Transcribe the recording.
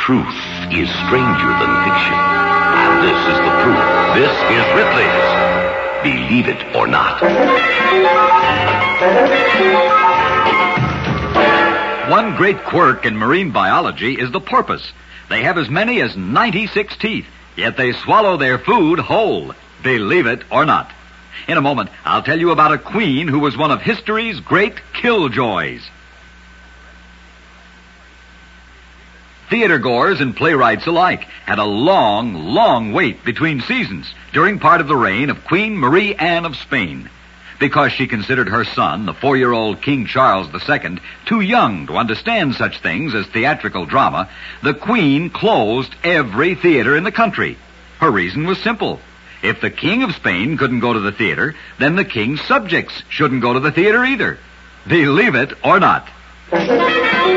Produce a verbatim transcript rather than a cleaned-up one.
Truth is stranger than fiction. And this is the proof. This is Ripley's Believe It or Not. One great quirk in marine biology is the porpoise. They have as many as ninety-six teeth, yet they swallow their food whole. Believe it or not. In a moment, I'll tell you about a queen who was one of history's great killjoys. Theater-goers and playwrights alike had a long, long wait between seasons during part of the reign of Queen Marie Anne of Spain. Because she considered her son, the four-year-old King Charles the Second, too young to understand such things as theatrical drama, the Queen closed every theater in the country. Her reason was simple. If the King of Spain couldn't go to the theater, then the King's subjects shouldn't go to the theater either. Believe it or not.